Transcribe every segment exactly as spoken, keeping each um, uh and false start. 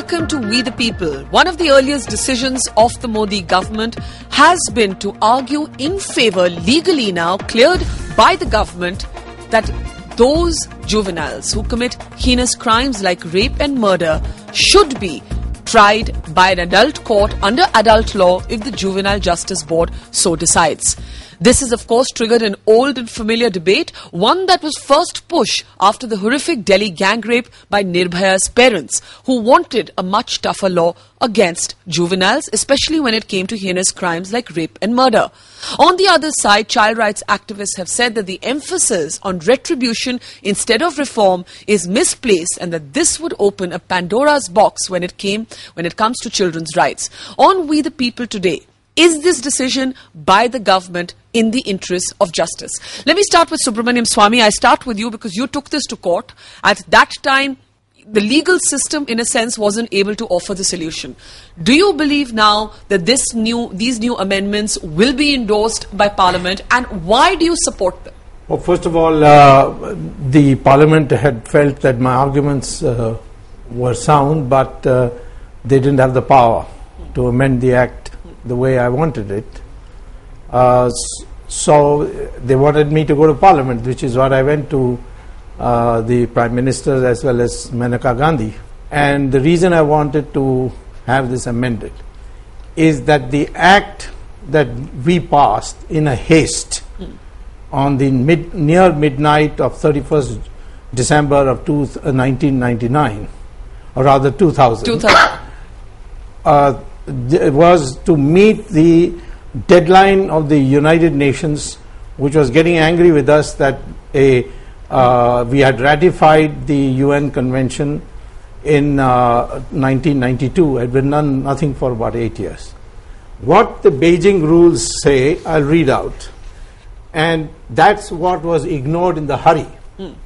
welcome to We the People. One of the earliest decisions of the Modi government has been to argue in favour, legally now cleared by the government, that those juveniles who commit heinous crimes like rape and murder should be tried by an adult court under adult law if the Juvenile Justice Board so decides. This has, of course, triggered an old and familiar debate, one that was first pushed after the horrific Delhi gang rape by Nirbhaya's parents, who wanted a much tougher law against juveniles, especially when it came to heinous crimes like rape and murder. On the other side, child rights activists have said that the emphasis on retribution instead of reform is misplaced and that this would open a Pandora's box when it came when it comes to children's rights. On We the People today, is this decision by the government in the interest of justice? Let me start with Subramaniam Swamy. I start with you because you took this to court. At that time, the legal system, in a sense, wasn't able to offer the solution. Do you believe now that this new, these new amendments will be endorsed by Parliament, and why do you support them? Well, first of all, uh, the Parliament had felt that my arguments uh, were sound, but uh, they didn't have the power to amend the Act the way I wanted it. Uh, so they wanted me to go to Parliament, which is what I went to uh, the Prime Minister as well as Maneka Gandhi. And the reason I wanted to have this amended is that the Act that we passed in a haste mm. on the mid, near midnight of thirty-first December of two, uh, nineteen ninety-nine, or rather two thousand, two thousand. Uh, was to meet the deadline of the United Nations, which was getting angry with us that a uh, we had ratified the U N Convention in uh, nineteen ninety-two, had been done nothing for about eight years. What the Beijing rules say, I'll read out, and that's what was ignored in the hurry. Mm.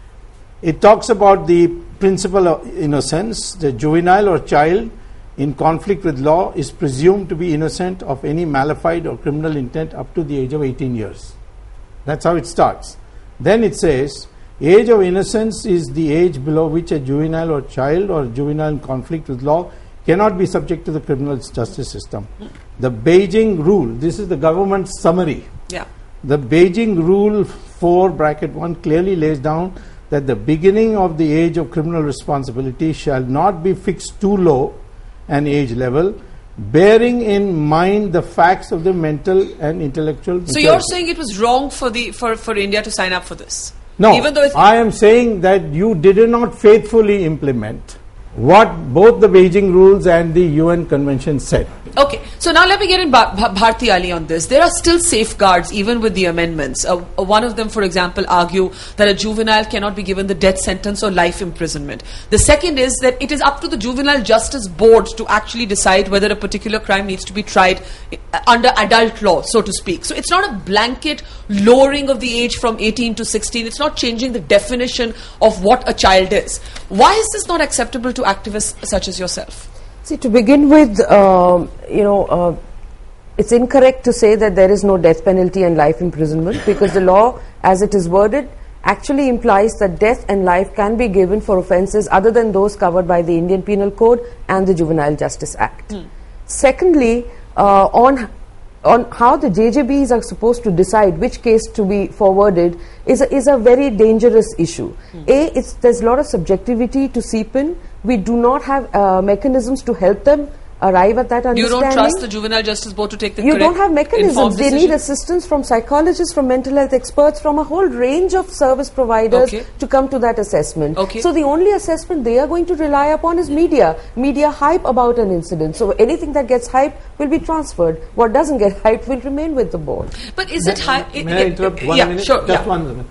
It talks about the principle of innocence. The juvenile or child in conflict with law is presumed to be innocent of any malified or criminal intent up to the age of eighteen years. That's how it starts. Then it says, age of innocence is the age below which a juvenile or child or juvenile in conflict with law cannot be subject to the criminal justice system. The Beijing rule, this is the government summary. Yeah. The Beijing rule four bracket one clearly lays down that the beginning of the age of criminal responsibility shall not be fixed too low an age level, bearing in mind the facts of the mental and intellectual. So you're saying it was wrong for the for, for India to sign up for this? No, even though I am saying that you did not faithfully implement what both the Beijing rules and the U N Convention said. Okay, so now let me get in Bha- Bha- Bharti Ali on this. There are still safeguards even with the amendments. Uh, one of them, for example, argue that a juvenile cannot be given the death sentence or life imprisonment. The second is that it is up to the Juvenile Justice Board to actually decide whether a particular crime needs to be tried under adult law, so to speak. So it's not a blanket lowering of the age from eighteen to sixteen. It's not changing the definition of what a child is. Why is this not acceptable to activists such as yourself? See, to begin with, uh, you know, uh, it's incorrect to say that there is no death penalty and life imprisonment, because the law, as it is worded, actually implies that death and life can be given for offences other than those covered by the Indian Penal Code and the Juvenile Justice Act. Mm. Secondly, uh, on on how the J J Bs are supposed to decide which case to be forwarded is a, is a very dangerous issue. Mm. A, it's, there's a lot of subjectivity to seep in. We do not have uh, mechanisms to help them arrive at that understanding. You don't trust the Juvenile Justice Board to take the You correct, don't have mechanisms. They decision? need assistance from psychologists, from mental health experts, from a whole range of service providers okay. to come to that assessment. Okay. So the only assessment they are going to rely upon is media. Media hype about an incident. So anything that gets hype will be transferred. What doesn't get hype will remain with the board. But is it hype? May I interrupt one yeah, minute? Sure, Just yeah. one minute.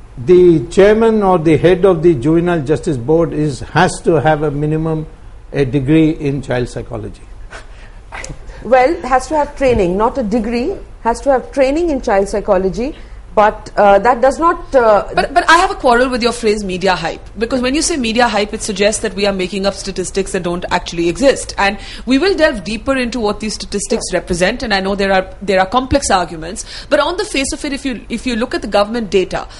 The chairman or the head of the Juvenile Justice Board is has to have a minimum a degree in child psychology. Well, has to have training, not a degree, has to have training in child psychology, but uh, that does not... Uh, but, but I have a quarrel with your phrase media hype, because when you say media hype, it suggests that we are making up statistics that don't actually exist. And we will delve deeper into what these statistics yeah. represent, and I know there are there are complex arguments, but on the face of it, if you if you look at the government data,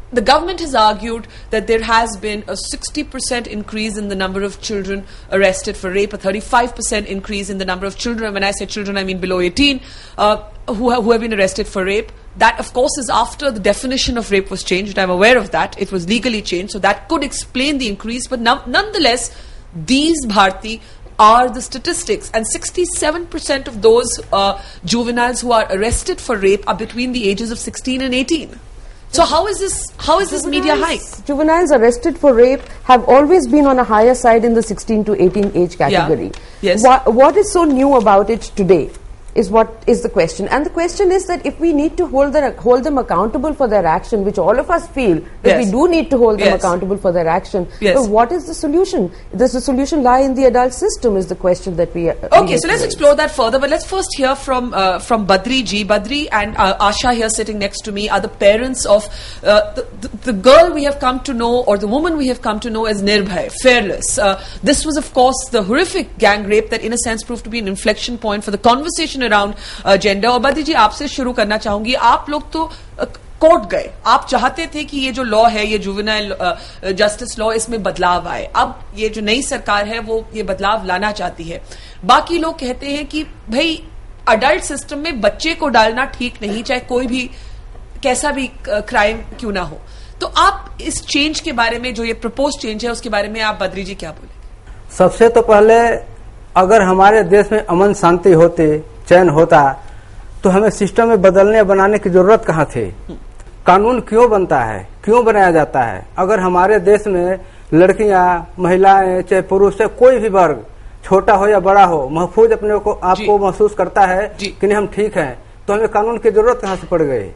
the government has argued that there has been a sixty percent increase in the number of children arrested for rape, a thirty-five percent increase in the number of children, when I say children I mean below eighteen, uh, who, ha- who have been arrested for rape. That of course is after the definition of rape was changed. I'm aware of that. It was legally changed, so that could explain the increase. But no- nonetheless, these, Bharti, are the statistics, and sixty-seven percent of those uh, juveniles who are arrested for rape are between the ages of sixteen and eighteen. So how is this how is this media hype? Juveniles arrested for rape have always been on a higher side in the sixteen to eighteen age category. Yeah. Yes. Wha- what is so new about it today is what is the question. And the question is that if we need to hold, their, hold them accountable for their action, which all of us feel that Yes. we do need to hold them Yes. accountable for their action, Yes. but what is the solution? Does the solution lie in the adult system is the question that we uh, we Okay, need so to let's raise. explore that further, but let's first hear from uh, from Badri ji. Badri and uh, Asha here sitting next to me are the parents of uh, the, the, the girl we have come to know, or the woman we have come to know as Nirbhay, fearless. Uh, this was of course the horrific gang rape that in a sense proved to be an inflection point for the conversation around uh, gender. और बद्री जी आपसे शुरू करना चाहूंगी, आप लोग तो court गए, आप चाहते थे कि ये जो लॉ है, ये जुवेनाइल जस्टिस लॉ, इसमें बदलाव आए। अब ये जो नई सरकार है वो ये बदलाव लाना चाहती है। बाकी लोग कहते हैं कि भाई अडल्ट सिस्टम में बच्चे को डालना ठीक नहीं, चाहे कोई भी कैसा भी क्राइम क्यों ना हो। तो आप इस चेंज के बारे में, जो ये प्रपोज चेंज है, उसके बारे में आप बद्री जी क्या बोले? सबसे तो पहले अगर हमारे देश में अमन शांति होती, चैन होता, तो हमें सिस्टम में बदलने बनाने की जरूरत कहाँ थी? कानून क्यों बनता है, क्यों बनाया जाता है? अगर हमारे देश में लड़कियां, महिलाएं, चाहे पुरुष, चाहे कोई भी वर्ग, छोटा हो या बड़ा हो, महफूज अपने को आपको महसूस करता है कि नहीं हम ठीक हैं, तो हमें कानून की जरूरत कहाँ से पड़ गई?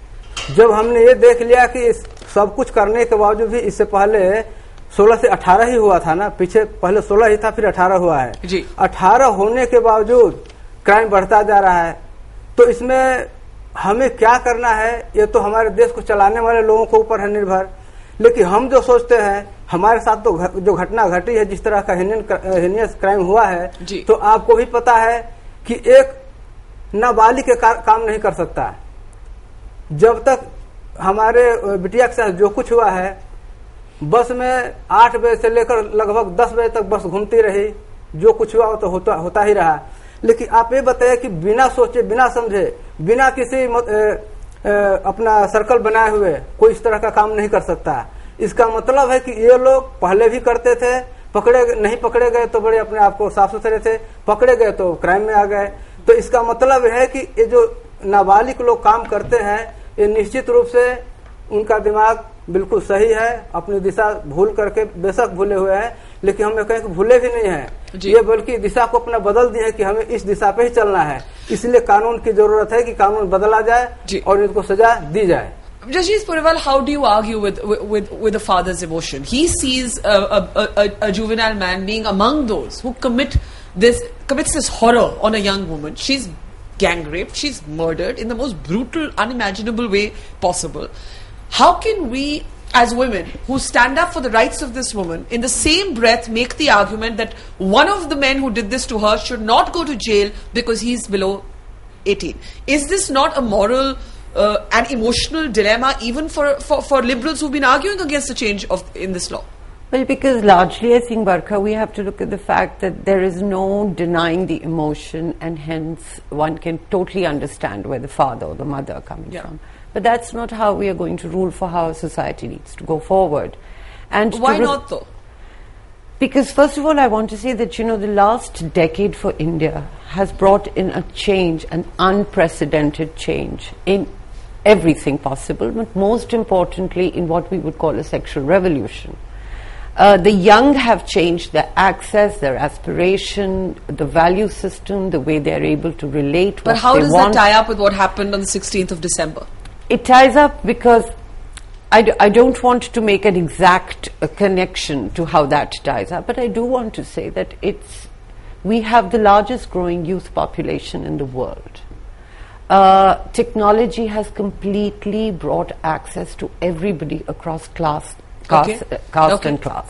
जब हमने ये देख लिया कि सब कुछ करने के बावजूद भी, इससे पहले सोलह से अठारह ही हुआ था ना, पीछे पहले सोलह ही था, फिर अठारह हुआ है। अठारह होने के बावजूद क्राइम बढ़ता जा रहा है, तो इसमें हमें क्या करना है, ये तो हमारे देश को चलाने वाले लोगों के ऊपर है निर्भर। लेकिन हम जो सोचते हैं, हमारे साथ तो घ, जो घटना घटी है, जिस तरह का हिनियस क्राइम हुआ है, तो आपको भी पता है कि एक नाबालिग के काम नहीं कर सकता। जब तक हमारे बिटिया के साथ जो कुछ हुआ है, बस में आठ बजे से लेकर लगभग दस बजे तक बस घूमती रही, जो कुछ हुआ तो होता, होता ही रहा। लेकिन आप ये बताइए कि बिना सोचे, बिना समझे, बिना किसी मत, ए, ए, अपना सर्कल बनाए हुए कोई इस तरह का काम नहीं कर सकता। इसका मतलब है कि ये लोग पहले भी करते थे, पकड़े नहीं पकड़े गए तो बड़े अपने आप को साफ सुथरे थे, पकड़े गए तो क्राइम में आ गए। तो इसका मतलब है कि ये जो नाबालिग लोग काम करते हैं, ये निश्चित रूप से उनका दिमाग बिल्कुल सही है, अपनी दिशा भूल करके बेशक भूले हुए हैं, लेकिन हम कहें कि भूले भी नहीं है, ये बल्कि दिशा को अपना बदल दिए है कि हमें इस दिशा पे ही चलना है। इसलिए कानून की जरूरत है कि कानून बदला जाए और इनको सजा दी जाए। Jashish Puriwal, how do you argue with with with the father's emotion? He sees a, a, a, a juvenile man being among those who commit this commits this horror on a young woman. She's gang raped, she's murdered in the most brutal, unimaginable way possible. How can we, as women who stand up for the rights of this woman, in the same breath make the argument that one of the men who did this to her should not go to jail because he's below eighteen? Is this not a moral uh, and emotional dilemma even for, for, for liberals who've been arguing against the change of in this law? Well, because largely I think, Barkha, we have to look at the fact that there is no denying the emotion, and hence one can totally understand where the father or the mother are coming yeah. from. But that's not how we are going to rule for how society needs to go forward. And why not though? Because first of all, I want to say that, you know, the last decade for India has brought in a change, an unprecedented change in everything possible, but most importantly in what we would call a sexual revolution. Uh, the young have changed their access, their aspiration, the value system, the way they're able to relate. But what how they does want. that tie up with what happened on the sixteenth of December? It ties up because I, d- I don't want to make an exact uh, connection to how that ties up, but I do want to say that it's we have the largest growing youth population in the world. Uh, technology has completely brought access to everybody across class. Caste, okay. uh, caste okay. and class.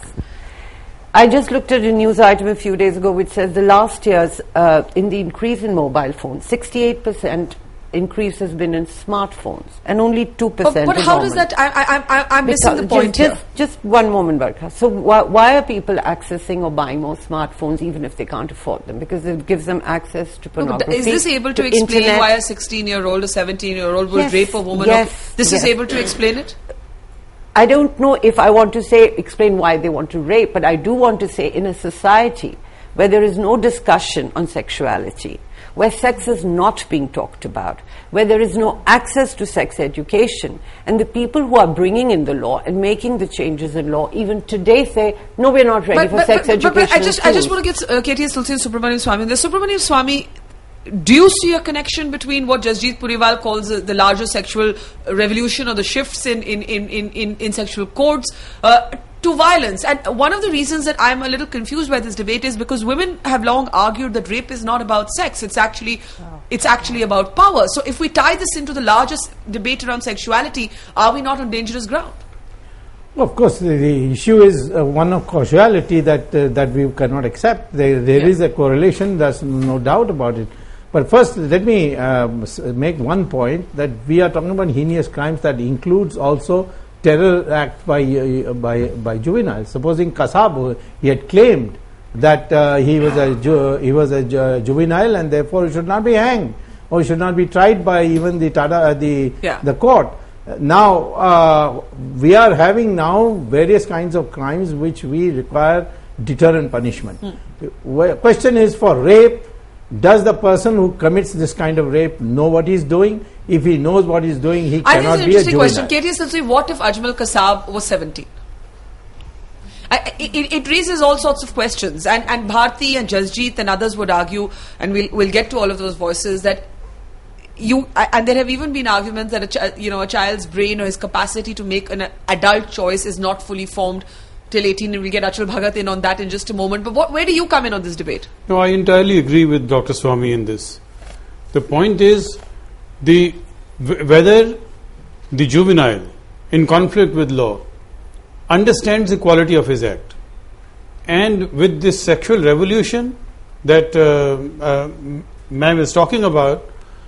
I just looked at a news item a few days ago which says the last years uh, in the increase in mobile phones, sixty-eight percent increase has been in smartphones, and only two percent. But, but how does that? I, I, I, I'm missing the point just, here. Just, just one moment, Barkha. So why, why are people accessing or buying more smartphones even if they can't afford them? Because it gives them access to pornography. No, is this able to, to explain internet? why a sixteen-year-old, a seventeen-year-old will yes, rape a woman? Yes, this yes. is able to explain it? I don't know if I want to say explain why they want to rape, but I do want to say in a society where there is no discussion on sexuality, where sex is not being talked about, where there is no access to sex education, and the people who are bringing in the law and making the changes in law even today say, no, we're not ready but, for but, sex but, education. But, but I just, I just want to get uh, K T S Tulsi and Subramanian Swamy. The Subramanian Swamy, do you see a connection between what Jasjit Puriwal calls uh, the larger sexual revolution or the shifts in, in, in, in, in, in sexual codes uh, to violence? And one of the reasons that I'm a little confused by this debate is because women have long argued that rape is not about sex. It's actually, oh. it's actually about power. So if we tie this into the largest debate around sexuality, are we not on dangerous ground? Well, of course, the, the issue is uh, one of causality that uh, that we cannot accept. There, there yeah. is a correlation. There's no doubt about it. But first, let me um, make one point that we are talking about heinous crimes that includes also terror act by uh, by by juveniles. Supposing Kasab, he had claimed that uh, he was a ju he was a ju juvenile and therefore he should not be hanged or he should not be tried by even the tada uh, the yeah. the court. Now uh, we are having now various kinds of crimes which we require deterrent punishment. Mm. Question is, for rape, does the person who commits this kind of rape know what he's doing? If he knows what he's doing, he I cannot think be a it's an interesting juvenile. question. K T S Tulsi, what if Ajmal Kasab was seventeen? I, it, it raises all sorts of questions, and, and Bharti and Jasjit and others would argue, and we'll, we'll get to all of those voices, that you, and there have even been arguments that a ch you know a child's brain or his capacity to make an adult choice is not fully formed till eighteen, and we'll get Achal Bhagat in on that in just a moment. But what, where do you come in on this debate? No, I entirely agree with Doctor Swamy in this. The point is, the whether the juvenile in conflict with law understands the quality of his act, and with this sexual revolution that uh, uh, ma'am is talking about,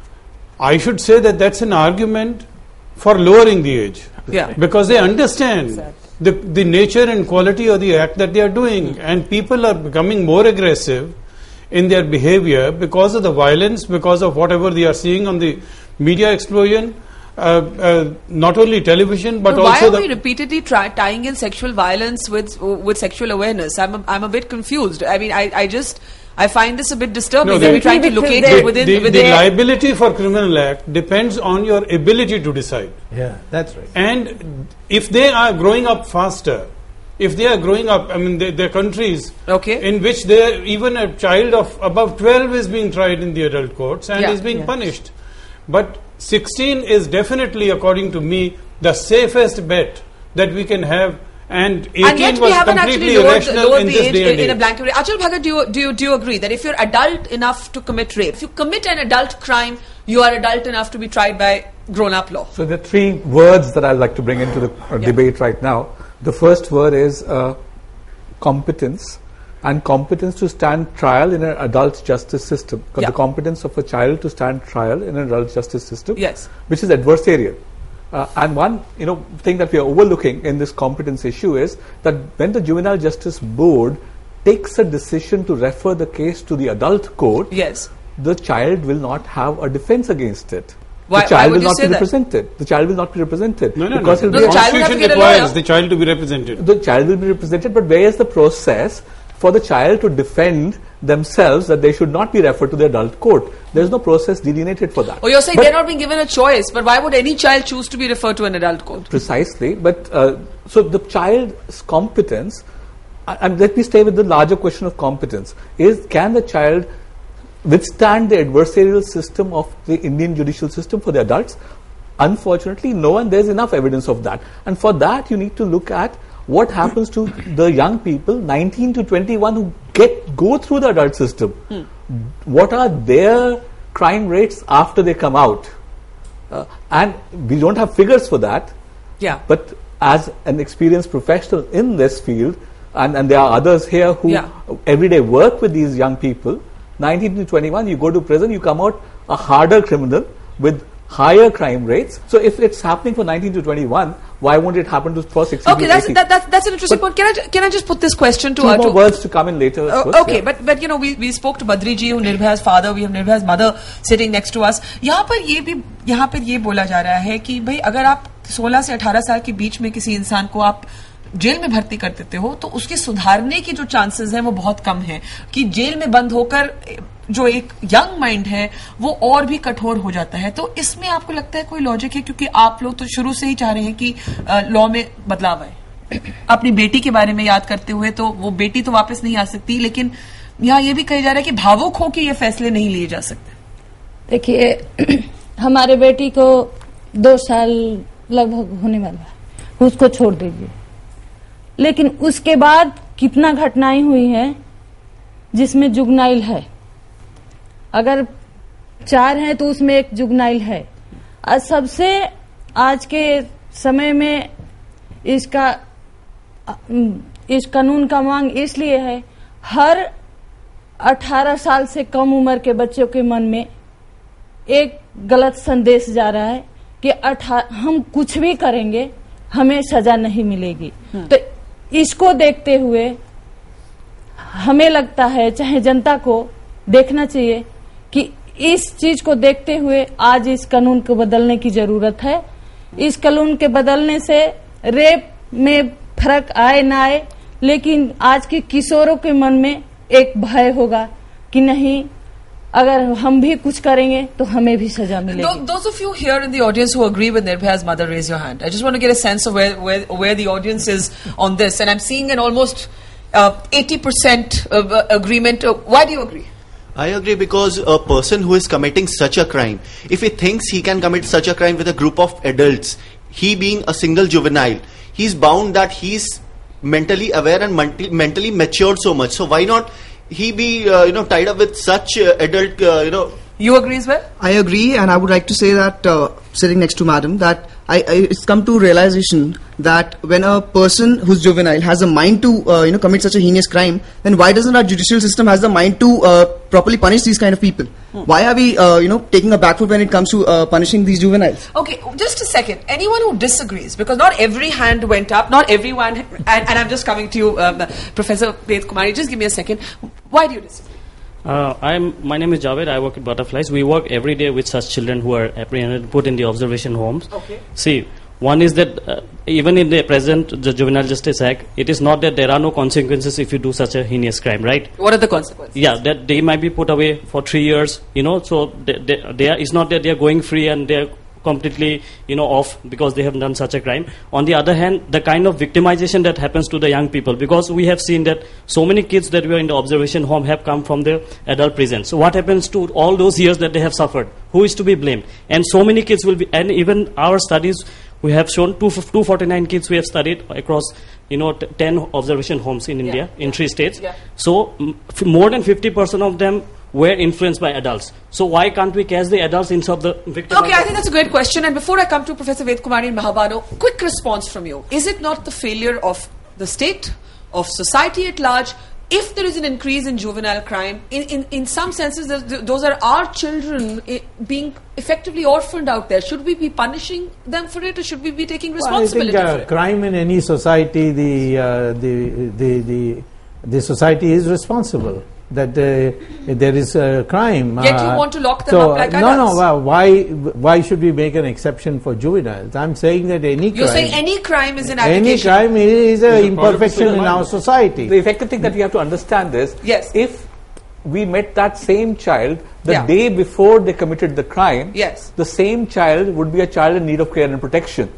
I should say that that's an argument for lowering the age, yeah, because they understand exactly. the the nature and quality of the act that they are doing, mm. and people are becoming more aggressive in their behavior because of the violence, because of whatever they are seeing on the media explosion. Uh, uh, not only television, but so also. Why are we repeatedly try, tying in sexual violence with with sexual awareness? I'm a, I'm a bit confused. I mean, I, I just I find this a bit disturbing. No, we're trying to locate the, it within. The, within the liability for criminal act depends on your ability to decide. Yeah, that's right. And if they are growing up faster, if they are growing up, I mean, there are countries okay. in which they even a child of above twelve is being tried in the adult courts and yeah. is being yeah. punished, but sixteen is definitely, according to me, the safest bet that we can have, and eighteen and yet was we haven't completely actually lowered, irrational lowered in the this age day and in, in a age. blanket way. Achal Bhagat, do you, do, you, do you agree that if you're adult enough to commit rape, if you commit an adult crime, you are adult enough to be tried by grown-up law? So there are three words that I'd like to bring into the uh, yeah. debate right now. The first word is uh, competence, and competence to stand trial in an adult justice system. Yeah. The competence of a child to stand trial in an adult justice system, yes. which is adversarial. Uh, and one you know thing that we are overlooking in this competence issue is that when the Juvenile Justice Board takes a decision to refer the case to the adult court, yes. the child will not have a defense against it. Why, the child why would will you not say be that? represented. The child will not be represented. No, no, because no. no. The The child will have to Constitution get a requires lawyer. the child to be represented. The child will be represented, but where is the process for the child to defend themselves that they should not be referred to the adult court? There is no process delineated for that. Oh, you're saying but they're not being given a choice, but why would any child choose to be referred to an adult court? Precisely, but uh, so the child's competence, and let me stay with the larger question of competence, is can the child withstand the adversarial system of the Indian judicial system for the adults? Unfortunately, no, and there's enough evidence of that. And for that, you need to look at what happens to the young people, nineteen to twenty-one, who get go through the adult system. Hmm. What are their crime rates after they come out? Uh, and we don't have figures for that. Yeah. But as an experienced professional in this field, and, and there are others here who yeah. every day work with these young people, nineteen to twenty-one, you go to prison, you come out a harder criminal, with higher crime rates. So if it's happening for nineteen to twenty-one, why won't it happen to for sixteen Okay, to that's eighteen? that, that, that's an interesting But point. Can I ju- can I just put this question to Two uh, more to, words to come in later. Uh, first, okay, yeah. but but you know we we spoke to Badri ji, who Nirbhaya's father. We have Nirbhaya's mother sitting next to us. यहाँ पर ये भी यहाँ पर ये बोला जा रहा है कि भाई अगर आप सोलह से अठारह साल के बीच में किसी इंसान को आप जेल में भर्ती कर देते हो तो उसके सुधारने की जो चांसेस हैं वो बहुत कम है कि जेल में बंद होकर जो एक यंग माइंड है वो और भी कठोर हो जाता है. तो इसमें आपको लगता है कोई लॉजिक है, क्योंकि आप लोग तो शुरू से ही चाह रहे हैं कि लॉ में बदलाव आए. अपनी बेटी के बारे में याद करते हुए तो वो बेटी तो वापस नहीं आ सकती, लेकिन यहाँ ये भी कहा जा रहा है कि भावुक हो कि ये फैसले नहीं लिए जा सकते. देखिए हमारे बेटी को दो साल लगभग होने वाला है, उसको छोड़ दीजिए, लेकिन उसके बाद कितना घटनाएं हुई हैं जिसमें जुगनाइल है. अगर चार हैं तो उसमें एक जुगनाइल है. आज सबसे आज के समय में इसका इस कानून का मांग इसलिए है, हर अठारह साल से कम उम्र के बच्चों के मन में एक गलत संदेश जा रहा है कि हम कुछ भी करेंगे हमें सजा नहीं मिलेगी. तो इसको देखते हुए हमें लगता है, चाहे जनता को देखना चाहिए कि इस चीज को देखते हुए आज इस कानून को बदलने की जरूरत है. इस कानून के बदलने से रेप में फर्क आए ना आए, लेकिन आज के किशोरों के मन में एक भय होगा कि नहीं, अगर हम भी कुछ करेंगे तो हमें भी सजा मिलेगी. Those of you here in the audience who agree with Nirbhaya's mother, raise your hand. I just want to get a sense of where where, where the audience is on this, and I'm seeing an almost uh, eighty percent uh, agreement. Uh, why do you agree? I agree because a person who is committing such a crime, if he thinks he can commit such a crime with a group of adults, he being a single juvenile, he's bound that he's mentally aware and mentally, mentally matured so much. So why not he be uh, you know tied up with such uh, adult uh, you know. You agree as well? I agree, and I would like to say that uh, sitting next to madam, that I, I it's come to realization that when a person who's juvenile has a mind to uh, you know commit such a heinous crime, then why doesn't our judicial system has the mind to uh, properly punish these kind of people? Hmm. Why are we uh, you know taking a back foot when it comes to uh, punishing these juveniles? Okay, just a second. Anyone who disagrees, because not every hand went up, not everyone, and, and I'm just coming to you, um, Professor Ved Kumari. Just give me a second. Why do you disagree? Uh, I'm. My name is Javed. I work at Butterflies. We work every day with such children who are apprehended, put in the observation homes. Okay. See, one is that uh, even in the present the Juvenile Justice Act, it is not that there are no consequences if you do such a heinous crime, right? What are the consequences? Yeah, that they might be put away for three years. You know, so they, they, they are, it's not that they are going free and they are completely, you know, off because they have done such a crime. On the other hand, the kind of victimization that happens to the young people, because we have seen that so many kids that were in the observation home have come from the adult prison. So what happens to all those years that they have suffered? Who is to be blamed? And so many kids will be, and even our studies, we have shown two hundred forty-nine kids we have studied across, you know, t- ten observation homes in India, yeah. in three states. Yeah. So m- f- more than fifty percent of them were influenced by adults. So why can't we catch the adults instead of the victims? Okay, I think that's a great question. And before I come to Professor Ved Kumari and Mahabano, quick response from you. Is it not the failure of the state, of society at large, if there is an increase in juvenile crime? In, in, in some senses, those are our children being effectively orphaned out there. Should we be punishing them for it, or should we be taking responsibility well, I think, uh, for it? crime in any society, the, uh, the, the, the, the society is responsible. That uh, there is a crime. Yet you uh, want to lock them so, up like no, adults. No, well, why, why should we make an exception for juveniles? I'm saying that any You're crime... saying any crime is an Any application. crime is an imperfection in our society. The effective thing that you have to understand is, yes. if we met that same child the yeah. day before they committed the crime, yes. the same child would be a child in need of care and protection.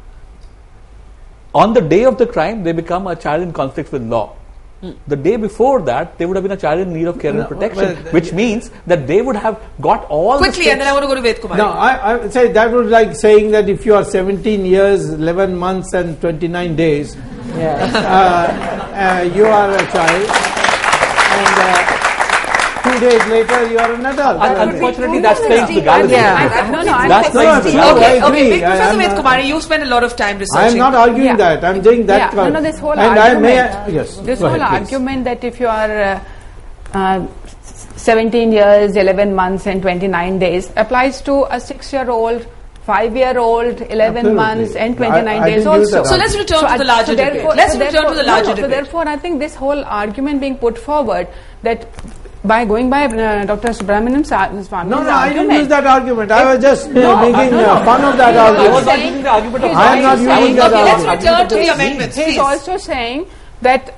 On the day of the crime, they become a child in conflict with law. Hmm. The day before that, they would have been a child in need of care no, and protection, well, which means that they would have got all quickly, the and then I want to go to Ved Kumari. No, I, I would say that would like saying that if you are seventeen years, eleven months, and twenty-nine days, yeah. uh, uh, you are a child, and uh, two days later you are an adult. And unfortunately, that's playing the gallery. Yeah. No, no, that's playing the no, Okay, I agree. okay. Professor Ved I'm, Kumari, you spend a lot of time researching. I am not arguing Yeah. that. I am saying that. Yeah. No, no, this whole and argument, I may, yes, this go whole ahead, please. argument that if you are uh, uh, seventeen years, eleven months and twenty-nine days applies to a six-year-old, five-year-old, eleven Absolutely. months and twenty-nine I- I days didn't use also. that So let's return to I- the larger debate. therefore- Let's so return to therefore- the larger no, no, so debate. therefore, I think this whole argument being put forward that by going by uh, Doctor Subramanian Swami's No, no, I argument, didn't use that argument. I was just uh, No, making no, no. uh, fun of that He's argument. also saying- the argument of he's I am not also using saying- that Okay, let's argument. return to the He's- amendments, He's please. also saying that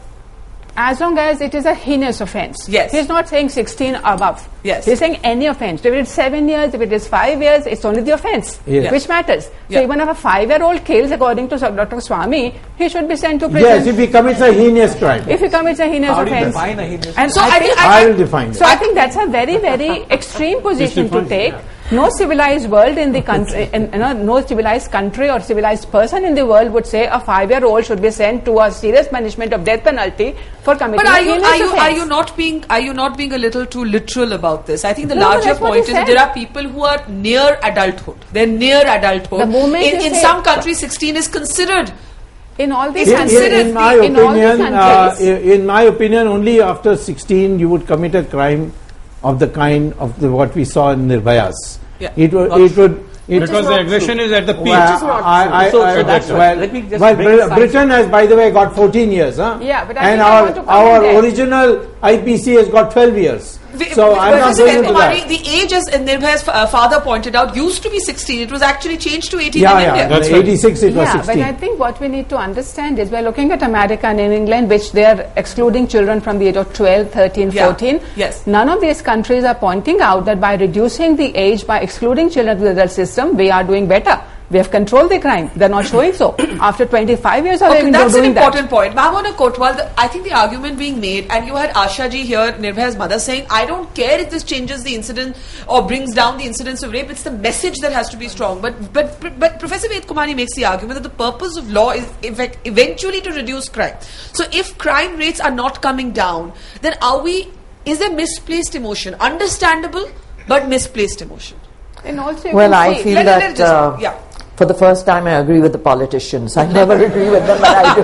as long as it is a heinous offence. Yes. He's not saying sixteen above. Yes. He's saying any offence. If it is seven years, if it is five years, it's only the offence Yes. which matters. Yeah. So even if a five-year-old kills, according to Doctor Swami, he should be sent to prison. Yes, if he commits a heinous crime. If he commits a heinous How do you offence. define a heinous And So I think I I, will define it. So I think that's a very, very extreme position to take. No civilized world in the country, in, you know, no civilized country or civilized person in the world would say a five-year-old should be sent to a serious punishment of death penalty for committing But are a you heinous are you offence. are you not being are you not being a little too literal about this? I think the No, no, larger that's what point he is that said. there are people who are near adulthood. They're near adulthood. The moment in, you in say- some countries, sixteen is considered. in all these It's In, countries? considered in, in my in all these opinion, uh, countries- i- in my opinion, only after sixteen you would commit a crime of the kind of the, what we saw in Nirbhayas. Yeah. It would. Not It would. It, Because the aggression is at the peak. well, I, I, So- I, so that's well, right. Let me just well, bring Bri- science- Britain has, by the way, got fourteen years, huh? Yeah, but I and think I our want to come our in there. original I P C has got twelve years. We- So I'm not Professor going into Kumari, that. the age, as Nirbhay's uh, father pointed out, used to be sixteen. It was actually changed to eighteen Yeah, in yeah. India. That's in right. eighty-six it was Yeah, sixteen. but I think what we need to understand is we're looking at America and in England, which they are excluding children from the age of twelve, thirteen, Yeah. fourteen. Yes. None of these countries are pointing out that by reducing the age, by excluding children from the adult system, we are doing better. We have controlled the crime. They're not showing so. After twenty-five years of Okay, living, that's they're an doing important point. Bhavana Kotwal, the, I think the argument being made, and you had Asha ji here, Nirbhaya's mother, saying, I don't care if this changes the incident or brings down the incidence of rape, it's the message that has to be strong. But but but Professor Ved Kumari makes the argument that the purpose of law is effect, eventually to reduce crime. So if crime rates are not coming down, then are we, is there misplaced emotion? Understandable, but misplaced emotion. that. And also, you Well, can I see- feel Let- let- let that just- uh, yeah. for the first time I agree with the politicians. I never agree with them, but I do.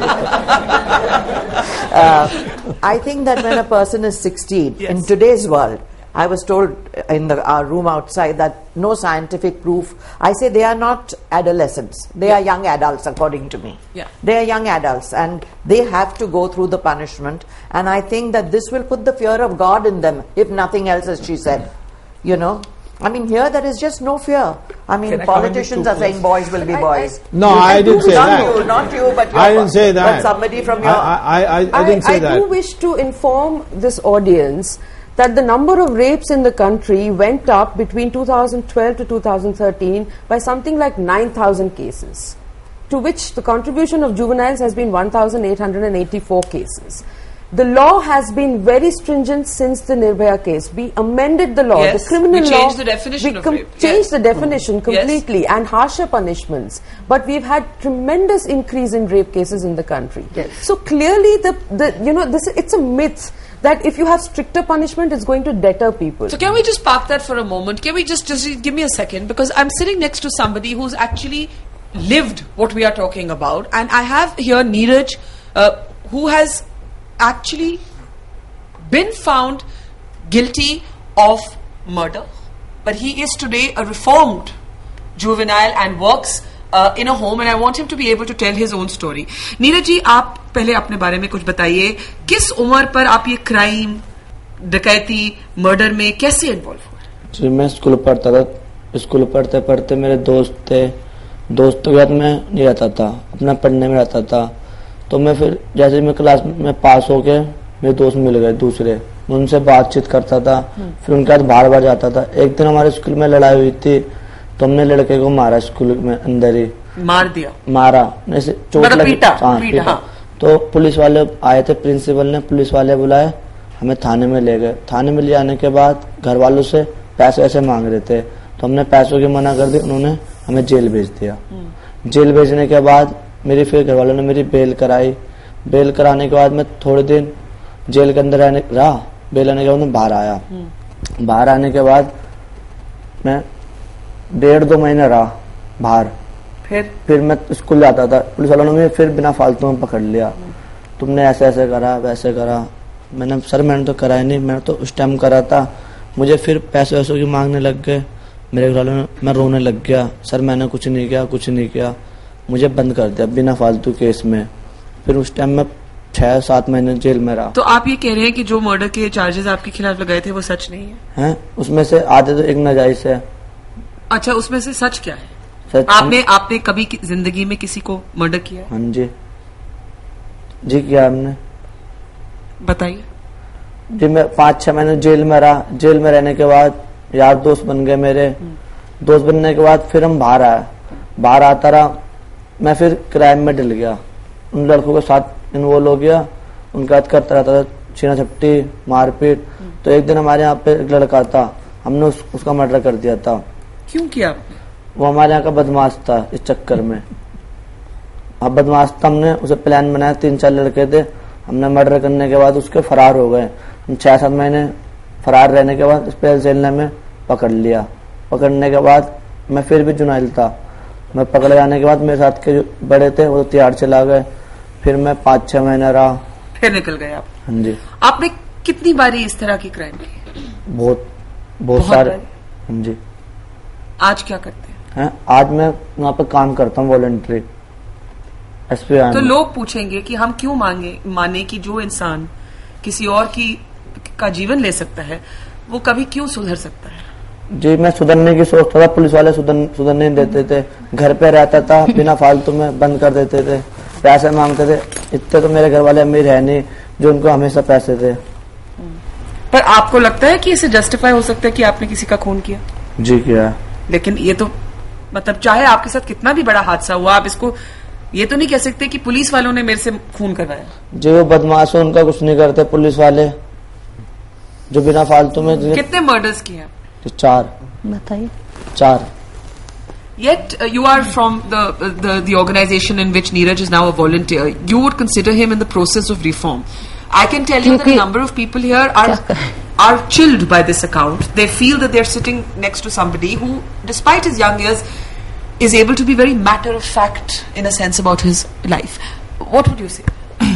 uh, I think that when a person is sixteen, Yes. in today's world, I was told in the our room outside that no scientific proof. I say they are not adolescents. They are young adults, according to me. Yeah. They are young adults and they have to go through the punishment. And I think that this will put the fear of God in them, if nothing else, as she said. You know? I mean, here there is just no fear. I mean, Can I comment with politicians two are saying boys will be I- boys. No, I didn't say not that. you, not you, but your I didn't say that. But somebody from your. I, I, I, I didn't say I that. do wish to inform this audience that the number of rapes in the country went up between two thousand twelve to two thousand thirteen by something like nine thousand cases, to which the contribution of juveniles has been one thousand eight hundred eighty-four cases. The law has been very stringent since the Nirbhaya case. We amended the law, Yes, the criminal we law. changed the definition we of com- rape. changed Yes. the definition Yes. completely and harsher punishments. But we've had tremendous increase in rape cases in the country. Yes. So clearly, the, the you know this it's a myth that if you have stricter punishment, it's going to deter people. So can we just park that for a moment? Can we just just give me a second, because I'm sitting next to somebody who's actually lived what we are talking about, and I have here Neeraj, uh, who has actually been found guilty of murder, but he is today a reformed juvenile and works uh, in a home, and I want him to be able to tell his own story. Neeraj ji, आप पहले अपने बारे में कुछ बताइए, किस उम्र पर आप ये क्राइम, डकैती, मर्डर में कैसे इन्वॉल्व हुए? जी, मैं स्कूल पढ़ता था. स्कूल पढ़ते पढ़ते मेरे दोस्त थे, दोस्तों के साथ मैं नहीं रहता था, अपना पढ़ने में रहता था. तो मैं फिर जैसे मैं क्लास में पास हो गया, मेरे दोस्त मिल गए दूसरे, मैं उनसे बातचीत करता था, फिर उनके साथ बार बार जाता था. एक दिन हमारे स्कूल में लड़ाई हुई थी, तो हमने लड़के को मारा स्कूल में अंदर ही. मार दिया? मारा, जैसे चोट मतलब लगी. पीटा, हाँ, पीटा, पीटा. हाँ. तो पुलिस वाले आए थे, प्रिंसिपल ने पुलिस वाले बुलाए, हमें थाने में ले गए. थाने में ले आने के बाद घर वालों से पैसे ऐसे मांग रहे थे, तो हमने पैसों की मना कर दी. उन्होंने हमें जेल भेज दिया. जेल भेजने के बाद मेरी फिर घर वालों ने मेरी बेल कराई. बेल कराने के बाद मैं थोड़े दिन जेल के अंदर रहने रहा. बेल आने के बाद मैं बाहर आया. बाहर आने के बाद मैं डेढ़ दो महीने रहा बाहर. फिर फिर मैं स्कूल जाता था. पुलिस वालों ने मुझे फिर बिना फालतू में पकड़ लिया. तुमने ऐसे ऐसे करा, वैसे करा. मैंने सर मैंने तो करा ही नहीं, मैंने तो उस टाइम करा था मुझे फिर पैसे वैसों की मांगने लग गए। मेरे घर वालों ने, मैं रोने लग गया, सर मैंने कुछ नहीं किया, कुछ नहीं किया। मुझे बंद कर दिया बिना फालतू केस में। फिर उस टाइम में छह सात महीने जेल में रहा। तो आप ये कह रहे हैं कि जो मर्डर के चार्जेस आपके खिलाफ लगाए थे वो सच नहीं है? हैं उसमें से आधे तो एक नाजायज है। अच्छा, उसमें से सच क्या है? सच आपने आपने कभी कि, जिंदगी में किसी को मर्डर किया? हाँ जी जी किया हमने। बताइए। जी मैं पाँच छह महीने जेल में रहा। जेल में रहने के बाद यार दोस्त बन गए मेरे। दोस्त बनने के बाद फिर हम बाहर आए। बाहर आता रहा मैं, फिर क्राइम में डल गया। उन लड़कों के साथ इन्वॉल्व हो गया, उनका हाथ करता रहता था, छीना झपटी मारपीट। तो एक दिन हमारे यहाँ पे एक लड़का था, हमने उस, उसका मर्डर कर दिया था। क्यों किया आपने? वो हमारे यहाँ का बदमाश था। इस चक्कर में अब बदमाश था, हमने उसे प्लान बनाया। तीन चार लड़के थे, हमने मर्डर करने के बाद उसके फरार हो गए। हम छह सात महीने फरार रहने के बाद स्पेशल जेल ने हमें पकड़ लिया। पकड़ने के बाद मैं फिर भी जुनाइल था। मैं पकड़े जाने के बाद मेरे साथ के जो बड़े थे वो तिहाड़ चला गए। फिर मैं पाँच छह महीने रहा, फिर निकल गए आप। हाँ जी। आपने कितनी बारी इस तरह की क्राइम की? बहुत बहुत, बहुत सारे। हाँ जी। आज क्या करते हैं? हैं आज मैं वहाँ पे काम करता हूँ वॉलंटरी एसपी। तो लोग पूछेंगे कि हम क्यों मांगे माने कि जो इंसान किसी और की का जीवन ले सकता है वो कभी क्यों सुधर सकता है? जी मैं सुधरने की सोचता था, पुलिस वाले सुधर सुधरने नहीं देते थे। घर पे रहता था, बिना फालतू में बंद कर देते थे, पैसे मांगते थे। इतने तो मेरे घर वाले अमीर है नहीं जो उनको हमेशा पैसे थे। पर आपको लगता है कि इसे जस्टिफाई हो सकता है कि आपने किसी का खून किया? जी किया। लेकिन ये तो मतलब चाहे आपके साथ कितना भी बड़ा हादसा हुआ, आप इसको ये तो नहीं कह सकते कि पुलिस वालों ने मेरे से खून करवाया। जो बदमाश है उनका कुछ नहीं करते पुलिस वाले, जो बिना फालतू में। कितने मर्डर्स किए हैं? चार। बताइए। चार। Yet uh, you are from the, the the organization in which Neeraj is now a volunteer. You would consider him in the process of reform. I can tell you that a number of people here are are chilled by this account. They feel that they're sitting next to somebody who, despite his young years, is able to be very matter of fact in a sense about his life. What would you say?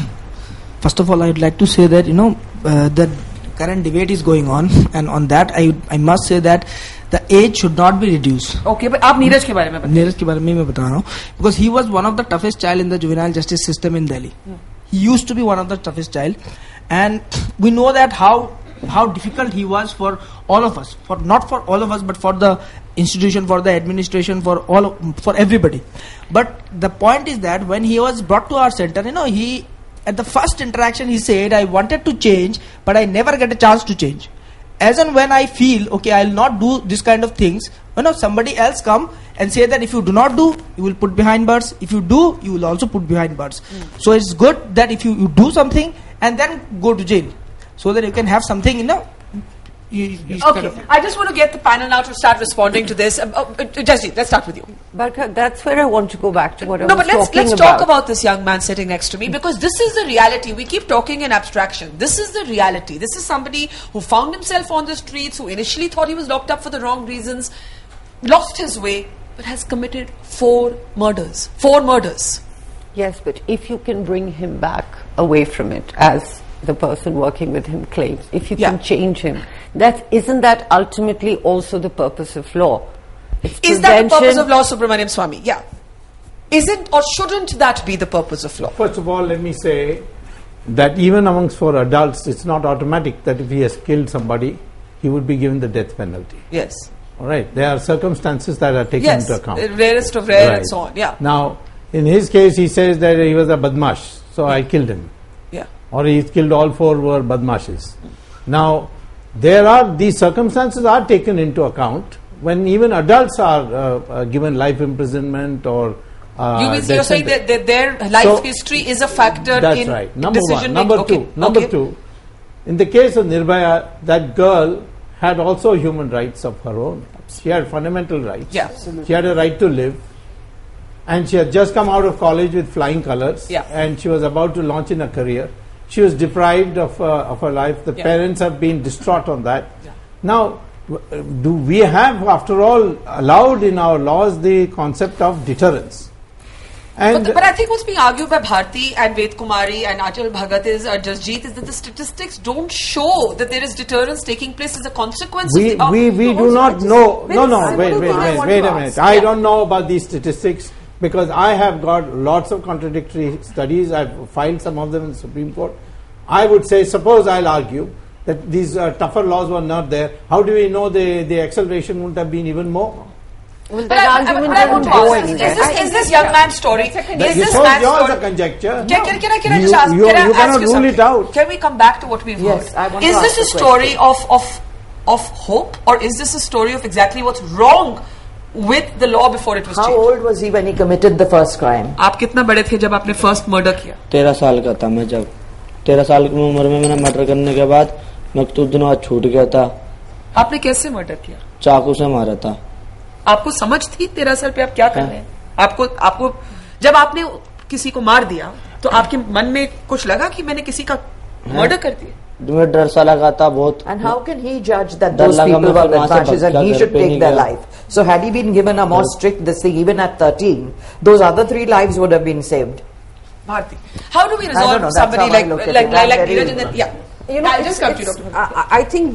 First of all, I would like to say that you know uh, the current debate is going on, and on that I I must say that the age should not be reduced. Okay, but आप नीरज के बारे में बताइए। नीरज के बारे में मैं बता रहा हूँ, because he was one of the toughest child in the juvenile justice system in Delhi. Hmm. He used to be one of the toughest child, and we know that how how difficult he was for all of us, for not for all of us, but for the institution, for the administration, for all, for everybody. But the point is that when he was brought to our center, you know, he at the first interaction he said, "I wanted to change, but I never get a chance to change." As and when I feel, okay, I'll not do this kind of things, you know, somebody else come and say that if you do not do, you will put behind bars. If you do, you will also put behind bars. Mm. So it's good that if you, you do something and then go to jail, so that you can have something, you know. You, you okay, kind of I just want to get the panel now to start responding to this. Uh, uh, Jasdeep, let's start with you. But uh, that's where I want to go back to what I no, was but let's, talking let's about. talk about this young man sitting next to me, because this is the reality. We keep talking in abstraction. This is the reality. This is somebody who found himself on the streets, who initially thought he was locked up for the wrong reasons, lost his way, but has committed four murders. Four murders. Yes, but if you can bring him back away from it, as the person working with him claims, if you yeah. can change him, that isn't that ultimately also the purpose of law? It's is that the purpose of law, Subramaniam Swamy? Yeah. Isn't or shouldn't that be the purpose of law? First of all, let me say that even amongst for adults, it's not automatic that if he has killed somebody, he would be given the death penalty. Yes. All right. There are circumstances that are taken yes, into account. Rarest of rare right. and so on. Yeah. Now, in his case, he says that he was a badmash, so I killed him. Yeah. Or he killed all four were badmashes. Now, there are these circumstances are taken into account when even adults are uh, uh, given life imprisonment or. Uh, you mean you're saying that, that their life so history is a factor that's in right. Number decision one. Number making? two. Okay. Number okay. two. In the case of Nirbhaya, that girl had also human rights of her own. She had fundamental rights. Yeah, absolutely. She had a right to live. And she had just come out of college with flying colors. Yeah. And she was about to launch in a career. She was deprived of, uh, of her life. The yeah. parents have been distraught on that. Yeah. Now, do we have, after all, allowed in our laws the concept of deterrence? And but, but I think what's being argued by Bharti and Ved Kumari and Achal Bhagat is, uh, Jasjeet, is that the statistics don't show that there is deterrence taking place as a consequence we, of the we, we do not know. No, no, wait, wait, I wait, want wait to a minute. ask. I Yeah. don't know about these statistics because I have got lots of contradictory studies. I've filed some of them in the Supreme Court. I would say, suppose I'll argue that these uh, tougher laws were not there. How do we know the, the acceleration wouldn't have been even more? Well, But I, I, but I want to ask, is this, is this young man's story? Is That this you man's suppose yours story? a conjecture. Can, can, can I, can I You- just ask? you- can I you ask cannot you rule something? it out. Can we come back to what we've Yes, heard? I want Is to this a ask the story of, of of hope, or is this a story of exactly what's wrong with the law before it was How changed? old was he when he committed the first crime? आप कितना बड़े थे जब आपने first murder किया? तेरह साल का था मैं जब तेरह साल की उम्र में मैंने मर्डर करने के बाद मैं कुछ दिनों बाद छूट गया था. आपने कैसे मर्डर किया? चाकू से मारा था. आपको समझ थी तेरह साल पे आप क्या कर रहे हैं? आपको आपको जब आपने किसी को मार दिया तो आपके मन में कुछ लगा कि मैंने किसी का मर्डर कर दिया? मुझे डर सा लगा था बहुत. And how can he judge that डर those लगा people मैं were फिर वहाँ से badmashers and भाग he गया, should घर पे take नहीं their गया. life? So had he been given a more strict this thing, even at thirteen, those other three lives would have been saved. Bharti, how do we I don't resolve know, that's somebody how I like look like at like, it. I'm like very- Neeraj and then, yeah? You know, I'll it's- just come to you, it's- Doctor Bharti. I, I think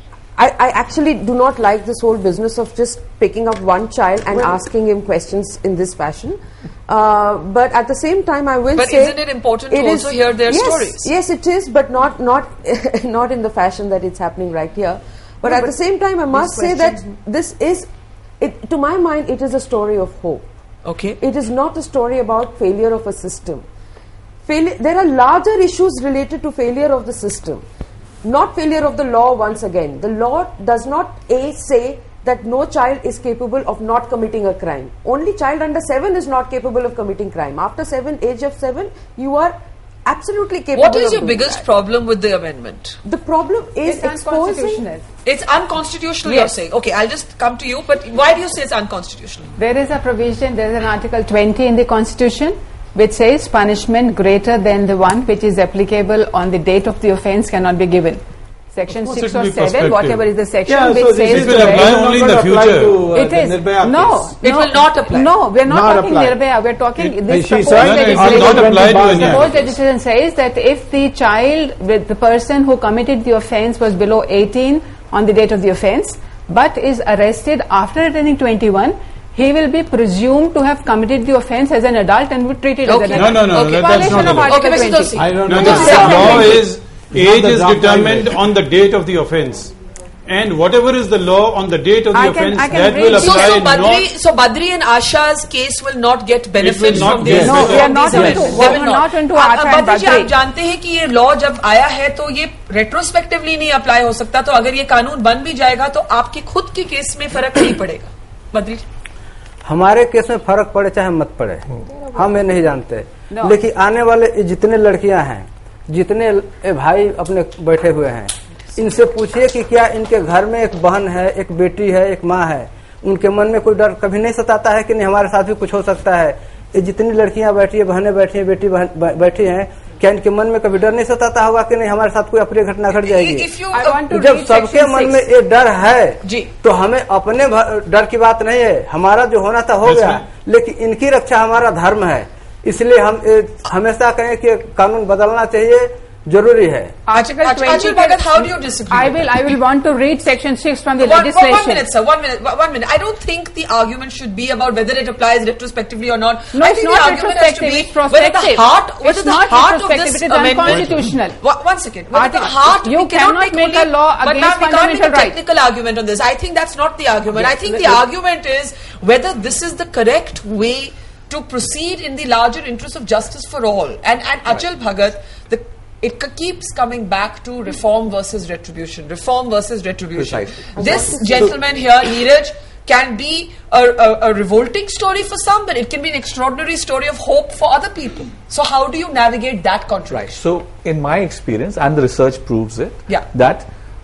I, I actually do not like this whole business of just picking up one child and Well- asking him questions in this fashion. Uh, but at the same time, I will But say isn't it important to it is- also hear their yes, stories? Yes, it is, but not not not in the fashion that it's happening right here. But No, at but the same time, I must say that questions- this is, it, to my mind, it is a story of hope. Okay. It is not a story about failure of a system. Failure, there are larger issues related to failure of the system, not failure of the law once again. The law does not A, say that no child is capable of not committing a crime. Only child under seven is not capable of committing crime. After seven, age of seven, you are absolutely capable What is of your doing biggest that. problem with the amendment? The problem is It's exposing... unconstitutional. It's unconstitutional, Yes. you're saying. Okay, I'll just come to you, but why do you say it's unconstitutional? There is a provision, there is an Article twenty in the Constitution which says punishment greater than the one which is applicable on the date of the offence cannot be given. Section Of course six it will or be seven, prospective. whatever is the section Yeah, which so this says is will to apply where- only in the not apply future. to, uh, It the is Nirbhaya no, case. It no, will not apply. No, we are not, Not talking apply. Nirbhaya. We are talking It- this she proposed said- No, no, it will legislation. not apply to any Proposed other. legislation says that if the child, with the person who committed the offence was below eighteen on the date of the offence, but is arrested after turning twenty-one, he will be presumed to have committed the offence as an adult and would treated Okay. as an No, adult. no, no, Okay. that, that's Violation not the of law. Article Okay, Mister twenty. Dosi. I don't No, know. the This is law separate. is not age the is draft determined bylaw. on the date of the offence, and whatever is the law on the date of the I can- offence I can that read will you. So, apply. so, Badri, not, so Badri and Asha's case will not get benefits not from get this. No, we are not These into- amendments. we They are will not into अब- Asha अब and Badri ji, Badri. आप जानते हैं कि ये law जब आया है तो ये रेट्रोस्पेक्टिवली नहीं अप्लाई हो सकता, तो अगर ये कानून बन भी जाएगा तो आपके खुद के केस में फर्क नहीं पड़ेगा. बद्री जी. हमारे केस में फर्क पड़े चाहे मत पड़े, हम ये नहीं जानते. No. लेकिन आने वाले ये जितने लड़कियां हैं, जितने ए भाई अपने बैठे हुए हैं, इनसे पूछिए कि क्या इनके घर में एक बहन है, एक बेटी है, एक माँ है, उनके मन में कोई डर कभी नहीं सताता है कि नहीं हमारे साथ भी कुछ हो सकता है. ये जितनी लड़कियां बैठी है, बहनें बैठी हैं, बेटी बहन बै- बैठी हैं, क्या इनके मन में कभी डर नहीं सताता होगा कि नहीं हमारे साथ कोई अप्रिय घटना घट जाएगी? If you- I want to जब read सबके section मन six. में ये डर है जी. तो हमें अपने भ- डर की बात नहीं है, हमारा जो होना था हो Yes, गया, ma'am. लेकिन इनकी रक्षा हमारा धर्म है. इसलिए हम ए, हमेशा कहें कि कानून बदलना चाहिए, जरूरी है. Article Ach- twenty. Achal Bhagat, how do you disagree I with will. that? I will want to read section six from the One, one, legislation. one minute, sir. One minute. One one minute. I don't think the argument should be about whether it applies retrospectively or not. No, I it's think not the argument has to retrospective, be it's whether the prospective. heart, whether It's the not heart of retrospective, this it is amendment. unconstitutional. One, one second. Whether the Article- heart, you we cannot cannot make, make only, a law but against now we can't make a fundamental right. technical argument on this. I think that's not the argument. I think Yes, the yes. argument is whether this is the correct way to proceed in the larger interest of justice for all. And and Achal Bhagat, the it c- keeps coming back to reform versus retribution, reform versus retribution. Precisely. This gentleman here, Neeraj, can be a, a, a revolting story for some, but it can be an extraordinary story of hope for other people. So how do you navigate that contradiction? So, in my experience, and the research proves it, Yeah. that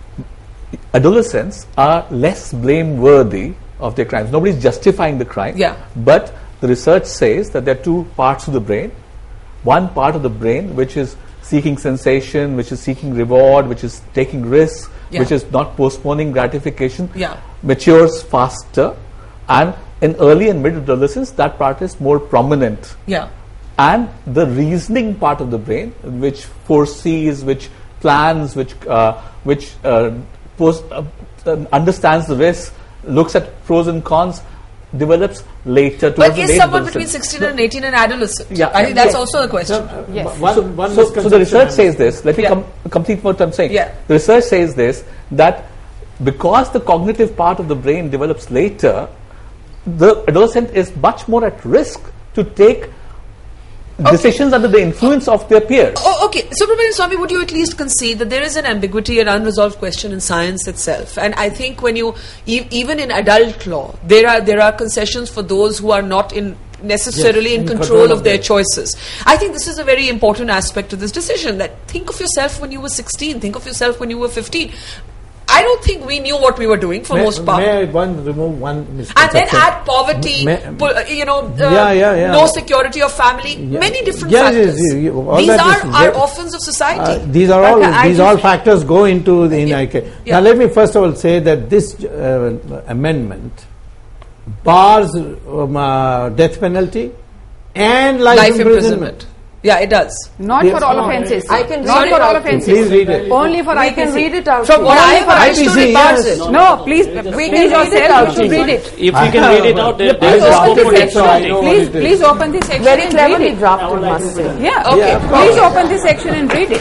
adolescents are less blameworthy of their crimes. Nobody is justifying the crime, Yeah. but the research says that there are two parts of the brain. One part of the brain which is seeking sensation, which is seeking reward, which is taking risks, Yeah. which is not postponing gratification, Yeah. matures faster and in early and mid adolescence, that part is more prominent. Yeah. And the reasoning part of the brain, which foresees, which plans, which uh, which uh, post, uh, uh, understands the risks, looks at pros and cons, develops later. But is someone between sixteen and eighteen an adolescent? Yeah, I think that's yes. also a question. So, yes. One, so, one so, so the research says this. Let me Yeah. com- complete what I'm saying. Yeah. The research says this, that because the cognitive part of the brain develops later, the adolescent is much more at risk to take decisions under the influence of their peers. Oh, okay. Subramanian Swamy, would you at least concede that there is an ambiguity, an unresolved question in science itself? And I think when you, e- even in adult law, there are there are concessions for those who are not in necessarily Yes, in, in control, control of, of their their- choices. I think this is a very important aspect of this decision, that think of yourself when you were sixteen, think of yourself when you were fifteen. I don't think we knew what we were doing for may, most part. May I one remove one And then misconception? add poverty, May- pu- uh, you know, uh, Yeah, yeah, yeah. no security of family, Yeah. many different Yes, yes, factors. you- you- all These that are is our very- orphans of society. Uh, these are all But I these just- all factors go into the in I K. Yeah. Now let me first of all say that this uh, amendment bars um, uh, death penalty and life, Life imprisonment. imprisonment. Yeah, it does. Not Yes. for all Oh, offences. I can Not read for it all out to you. offences. Please read it. Only for We I P C. can read it out. From to you. what I Only have for understood, I P C, it bars yes. it. No, please, We please can read it yourself, out you should to you. read it. If we can read it out, there, there Please is a open scope this for section. discussion. Please, please open this section Very and cleverly read it. drafted, must say. Yeah, okay. Yeah, of Please course. open this section and read it.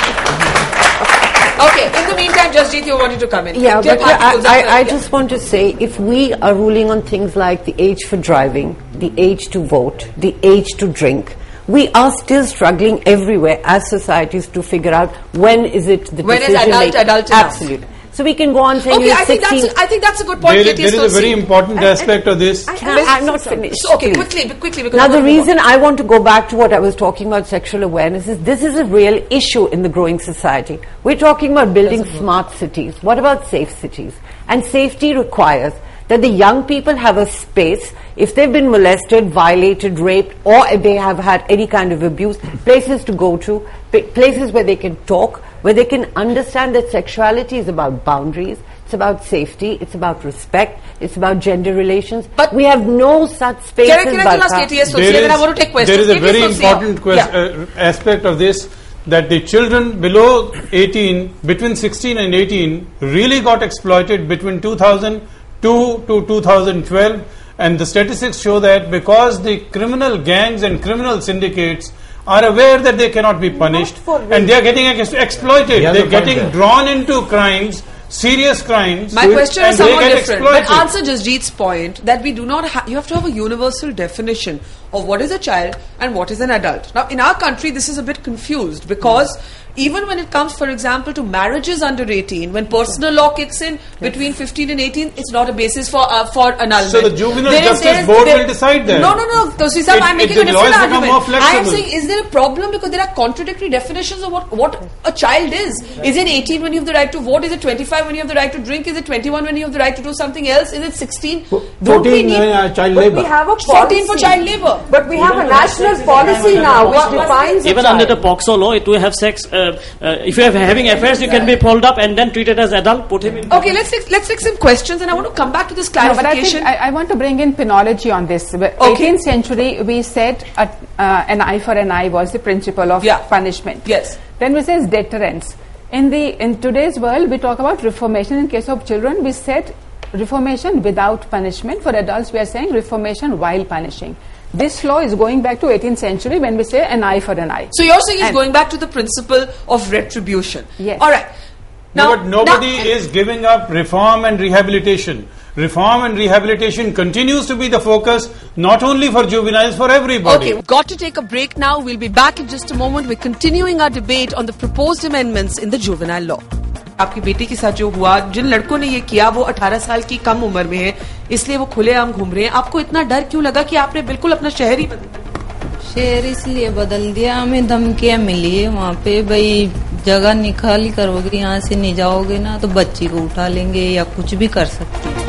Okay, in the meantime, Jasjeet, you wanted to come in. Yeah, Take but articles I, after- I, I yeah. just want to say, if we are ruling on things like the age for driving, the age to vote, the age to drink, we are still struggling everywhere as societies to figure out when is it the When is decision adult making. adult enough? Absolutely. So we can go on saying Okay, you're I think sixteen. that's I think that's a good point. There, K T S there is a very Tulsi. important aspect of this. Can I- I'm not finished. Okay, please. quickly, quickly. Because Now, I the want to move reason I want to go back to what I was talking about sexual awareness is this is a real issue in the growing society. We're talking about building smart cities. What about safe cities? And safety requires that the young people have a space, if they've been molested, violated, raped, or if they have had any kind of abuse, places to go to, pa- places where they can talk, where they can understand that sexuality is about boundaries, it's about safety, it's about respect, it's about gender relations. But we have no such spaces. Can I- can I just ask Balka. K T S Tulsi, and then I want to take questions. there is a K T S very Tulsi, important yeah. quest- uh, aspect of this, that the children below eighteen, between sixteen and eighteen, really got exploited between two thousand two to two thousand twelve, and the statistics show that because the criminal gangs and criminal syndicates are aware that they cannot be punished and they are getting ex- exploited, Yeah, they are the point getting there. drawn into crimes, serious crimes. My question and is they somewhat get different. exploited. But answer Jasjeet's point that we do not have, you have to have a universal definition of what is a child and what is an adult. Now, in our country, this is a bit confused because even when it comes, for example, to marriages under eighteen, when personal law kicks in between fifteen and eighteen, it's not a basis for uh, for annulment. So the Juvenile There is- Justice there is- Board there- will decide that. No, no, no. Tulsi Saab, It- I'm it- making the a different laws become argument. more I am flexible. saying, is there a problem because there are contradictory definitions of what, what a child is? Is it eighteen when you have the right to vote? Is it twenty-five when you have the right to drink? Is it twenty-one when you have the right to do something else? Is it sixteen? Don't we fourteen need uh, child But labor. we have a fourteen for policy. child labor? But we have a national policy now which defines a Even child. under the POXO law, it will have sex. Uh, uh, if you are having affairs, you can be pulled up and then treated as adult. Put him in. Okay, let's take, let's take some questions, and I want to come back to this No, but I clarification. think I, I want to bring in penology on this. The Okay. eighteenth century, we said a, uh, an eye for an eye was the principle of Yeah. punishment. Yes. Then we says deterrence. In the in today's world, we talk about reformation. In case of children, we said reformation without punishment. For adults, we are saying reformation while punishing. This law is going back to eighteenth century when we say an eye for an eye. So you're saying it's And- going back to the principle of retribution. Yes. All right. No, Now, but nobody now- is giving up reform and rehabilitation. Reform and rehabilitation continues to be the focus, not only for juveniles, for everybody. Okay, we've got to take a break now. We'll be back in just a moment. We're continuing our debate on the proposed amendments in the juvenile law. आपकी बेटी के साथ जो हुआ, जिन लड़कों ने ये किया वो अठारह साल की कम उम्र में है, इसलिए वो खुलेआम घूम रहे हैं. आपको इतना डर क्यों लगा कि आपने बिल्कुल अपना शहर ही बदल दिया? शेर इसलिए बदल दिया, हमें धमकियां मिली है वहाँ पे, भाई जगह निकाल करोगे, यहाँ से नहीं जाओगे ना तो बच्ची को उठा लेंगे या कुछ भी कर सकते हैं.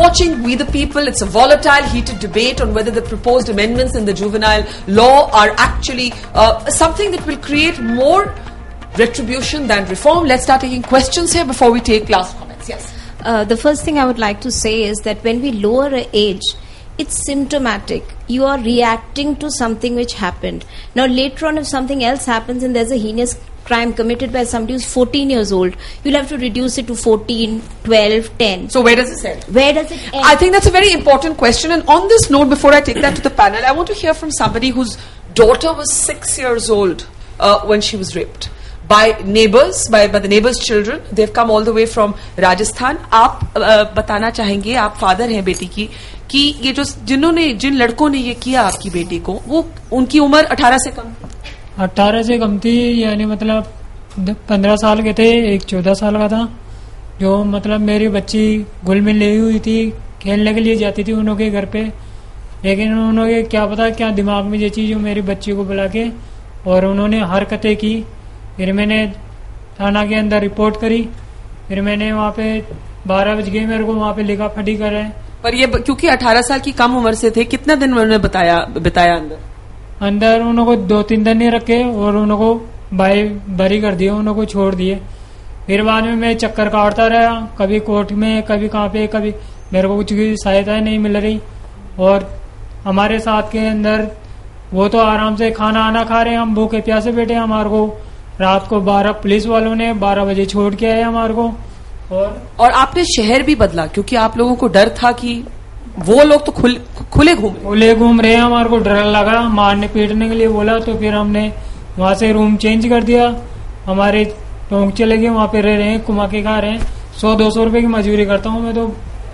watching We the People. It's a volatile, heated debate on whether the proposed amendments in the juvenile law are actually uh, something that will create more retribution than reform. Let's start taking questions here before we take last comments. Yes. Uh, the first thing I would like to say is that when we lower an age, it's symptomatic. You are reacting to something which happened. Now later on, if something else happens and there's a heinous crime committed by somebody who's fourteen years old, you'll have to reduce it to fourteen, twelve, ten. So where does it end? Where does it end? I think that's a very important question. And on this note, before I take that to the panel, I want to hear from somebody whose daughter was six years old uh, when she was raped. By neighbors, by, by the neighbors' children. They've come all the way from Rajasthan. आप uh, बताना चाहेंगे, आप father हैं बेटी की, कि ये जो जिन्होंने जिन लड़कों ने ये किया आपकी बेटी को, वो उनकी उम्र अठारह से कम अठारह से कम थी, यानी मतलब पंद्रह साल के थे, एक चौदह साल का था. जो मतलब मेरी बच्ची घुल मिल ली हुई थी, खेलने के लिए जाती थी उन्होंने घर पे, लेकिन उन्होंने क्या पता क्या दिमाग में ये चीज मेरी बच्ची को बुला के और उन्होंने हरकतें की. फिर मैंने थाना के अंदर रिपोर्ट करी. फिर मैंने वहाँ पे बारह बज गए मेरे को वहाँ पे लिखा फटी कर रहे हैं. पर ये क्योंकि अठारह साल की कम उम्र से थे, कितना दिन उन्होंने बताया बिताया अंदर? अंदर उन्होंने दो तीन दिन नहीं रखे और उन्होंने बाई बरी कर दिए, उन्होंने छोड़ दिए. फिर बाद में मैं चक्कर काटता रहा, कभी कोर्ट में, कभी कहाँ पे, कभी मेरे को कुछ की सहायता नहीं मिल रही. और हमारे साथ के अंदर वो तो आराम से खाना आना खा रहे हैं, हम भूखे प्यासे बैठे. हमारे को रात को बारह पुलिस वालों ने बारह बजे छोड़ के आए हमारे को. और और आपने शहर भी बदला क्योंकि आप लोगों को डर था कि वो लोग तो खुल, खुले घूम खुले घूम रहे हैं. हमारे को डर लगा, मारने पीटने के लिए बोला, तो फिर हमने वहाँ से रूम चेंज कर दिया. हमारे टोंक चले गए, वहाँ पे रह रहे हैं, कुमा के खा रहे हैं. सौ दो सौ रुपए की मजदूरी करता हूँ मैं, तो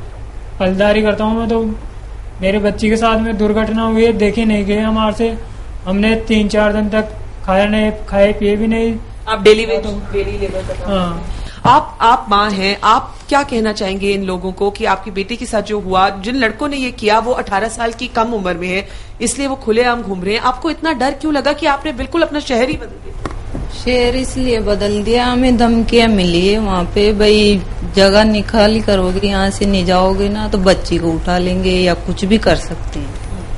फलदारी करता हूँ मैं. तो मेरे बच्ची के साथ में दुर्घटना हुई है, देखे नहीं गए हमारे से. हमने तीन चार दिन तक खाया नहीं, खाए पिए भी नहीं. आप डेली वेज डेली लेबर. हाँ. आप आप माँ हैं, आप क्या कहना चाहेंगे इन लोगों को कि आपकी बेटी के साथ जो हुआ, जिन लड़कों ने ये किया वो अठारह साल की कम उम्र में है, इसलिए वो खुलेआम घूम रहे हैं. आपको इतना डर क्यों लगा कि आपने बिल्कुल अपना शहर ही बदल दिया? शहर इसलिए बदल दिया, हमें धमकियां मिली है वहाँ पे, भाई जगह निकाली करोगे, यहाँ से नहीं जाओगे ना तो बच्ची को उठा लेंगे या कुछ भी कर सकते हैं.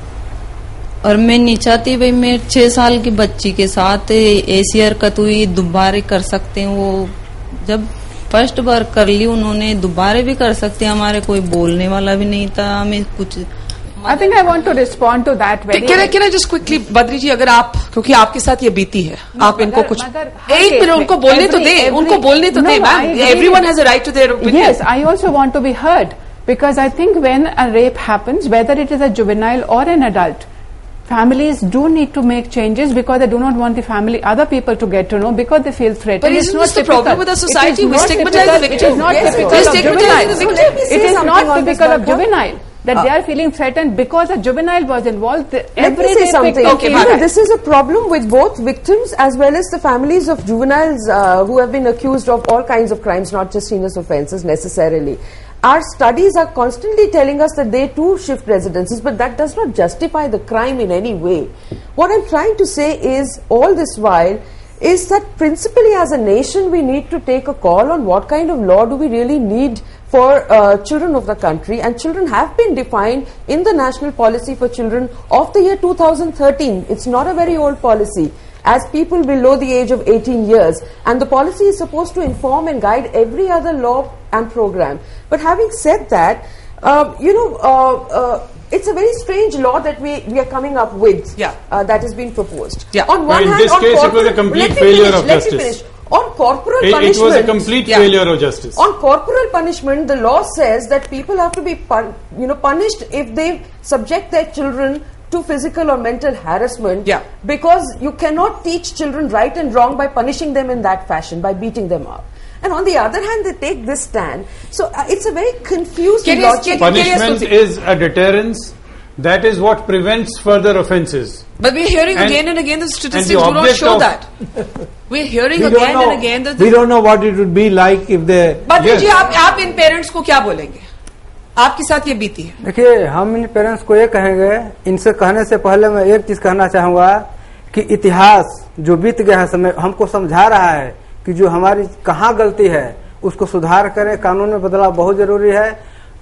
और मैं नहीं चाहती भाई मैं छह साल की बच्ची के साथ ऐसी हरकत हुई, दोबारा कर सकते हैं. वो जब फर्स्ट बार कर ली उन्होंने, दोबारा भी कर सकते हैं. हमारे कोई बोलने वाला भी नहीं था, हमें कुछ. I think I want to respond to that very. Can I can I just quickly, Badri जी, अगर आप, क्योंकि आपके साथ ये बीती है, आप इनको कुछ एक मिनट उनको बोलने तो दे, उनको बोलने तो दे ma'am. Everyone has a right to their opinion. Yes, I also want to be heard because I think when a rape happens, whether it is a juvenile or an adult, families do need to make changes because they do not want the family, other people to get to know because they feel threatened. But isn't this the problem with the society? We stigmatize the victim. It is not typical of juvenile. It is not typical of juvenile that they are feeling threatened because a juvenile was involved. Let me say something. Okay, you know, this is a problem with both victims as well as the families of juveniles uh, who have been accused of all kinds of crimes, not just heinous offences necessarily. Our studies are constantly telling us that they too shift residences, but that does not justify the crime in any way. What I'm trying to say is, all this while, is that principally as a nation we need to take a call on what kind of law do we really need for uh, children of the country. And children have been defined in the National Policy for Children of the year two thousand thirteen. It's not a very old policy, as people below the age of eighteen years, and the policy is supposed to inform and guide every other law and program. But having said that, uh, you know, uh, uh, it's a very strange law that we, we are coming up with, yeah. uh, that has been proposed. Yeah. On one well, in hand, this on case it was a complete failure finish, of let justice. Me finish. On corporal it, punishment, it was a complete yeah. failure of justice. On corporal punishment, the law says that people have to be pun you know, punished if they subject their children to physical or mental harassment, yeah. because you cannot teach children right and wrong by punishing them in that fashion, by beating them up. And on the other hand, they take this stand. So uh, it's a very confused logic. Punishment is a deterrence. That is what prevents further offences. But we're hearing and, again and again the statistics do not show that. We're hearing we again know, and again that. We don't know what it would be like if they. But yes. जी आप आप इन parents को क्या बोलेंगे? आपके साथ ये बीती है. देखिए, हम इन पेरेंट्स को ये कहेंगे, इनसे कहने से पहले मैं एक चीज कहना चाहूंगा कि इतिहास जो बीत गया है समय हमको समझा रहा है कि जो हमारी कहाँ गलती है उसको सुधार करें. कानून में बदलाव बहुत जरूरी है.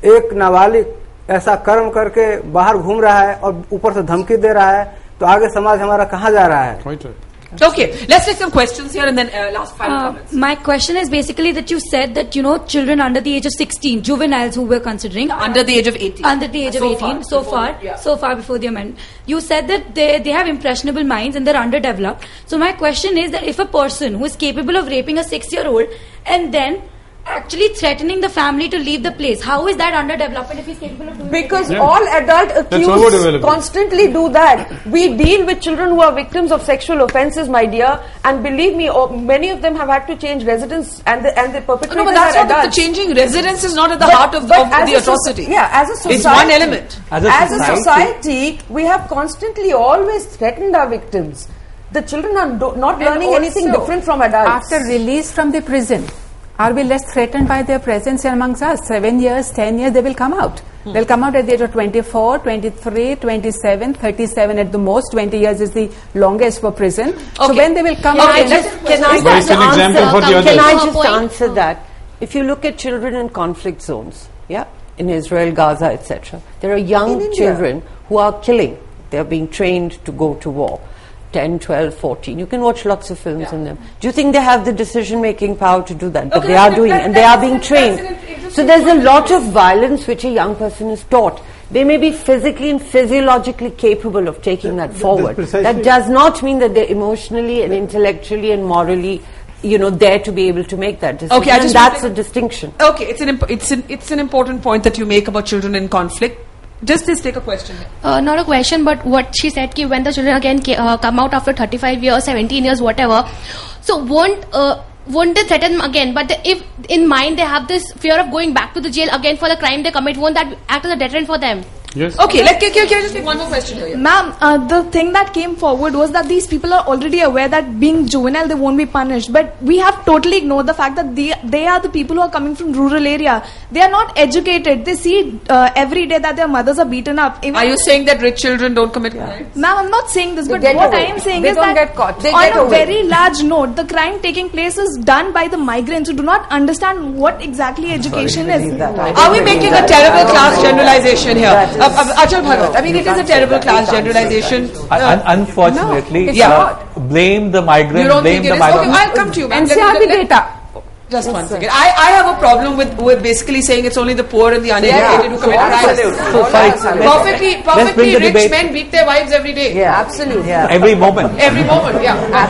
एक नाबालिग ऐसा कर्म करके बाहर घूम रहा है और ऊपर से धमकी दे रहा है, तो आगे समाज हमारा कहाँ जा रहा है? Okay, let's take some questions here and then uh, last five Uh, comments. my question is basically that you said that, you know, children under the age of sixteen, juveniles who we're considering. Under the age of eighteen. Under the age So of eighteen, far, so before far, the- yeah. so far before the amendment. You said that they, they have impressionable minds and they're underdeveloped. So my question is that if a person who is capable of raping a six-year-old and then actually threatening the family to leave the place, how is that underdevelopment if he's capable of doing Because it? all adult That's accused overdevelopment. constantly do that. We deal with children who are victims of sexual offences, my dear, and believe me, oh, many of them have had to change residence, and the, and the perpetrators No, but that's are not the adults. changing residence is not at the But- heart of, but of as the a soci- atrocity. yeah, as a society, it's one element. As a, society, we have constantly always threatened our victims. The children are do- not And learning anything also, different from adults. After release from the prison, are we less threatened by their presence amongst us? Seven years, ten years, they will come out. Hmm. They'll come out at the age of twenty-four, twenty-three, twenty-seven, thirty-seven at the most. twenty years is the longest for prison. So Okay. when they will come Can out... I and- just, can I But just it's an example for the answer, can others. I just Point. answer that? If you look at children in conflict zones, yeah, in Israel, Gaza, et cetera, there are In young India. children who are killing. They are being trained to go to war. ten, twelve, fourteen. You can watch lots of films on them. Do you think they have the decision-making power to do that? But Okay, they are that- doing, that- and they are that's being an- trained. that's an interesting So there's a point. lot of violence which a young person is taught. They may be physically and physiologically capable of taking that forward. precisely- That does not mean that they're emotionally and intellectually and morally, you know, there to be able to make that decision. Okay, I and just that's want a distinction. Okay, it's an imp- it's an it's an important point that you make about children in conflict. Just just take a question. Uh, not a question, but what she said, ki when the children again ca- uh, come out after thirty-five years, seventeen years, whatever, so won't uh, won't they threaten them again? But the, if in mind they have this fear of going back to the jail again for the crime they commit, won't that act as a deterrent for them? Yes. Okay, let can, can I just take one more question here? Ma'am, uh, the thing that came forward was that these people are already aware that being juvenile they won't be punished. But we have totally ignored the fact that they, they are the people who are coming from rural area. They are not educated. They see uh, every day that their mothers are beaten up. Even Are you saying that rich children don't commit crimes? Ma'am, I'm not saying this, They but get what away. I am saying They is don't that get caught. They on get a away. very large note, the crime taking place is done by the migrants who do not understand what exactly education is. Are we making a terrible class generalization here? Uh, uh, Ajal Bhagat, I mean, it is a terrible class generalization. Un- unfortunately, No, it's uh, not. blame the You migrant, don't blame think it the is? migrant. Okay, I'll come to you. ma'am. N Let C me- R B let- data. Just one second. I, I have a problem with, with basically saying it's only the poor and the uneducated who commit crimes. So, sorry, let's- Perfectly, let's bring perfectly the rich debate- men beat their wives every day. Yeah, absolutely. Every moment. Every moment, yeah.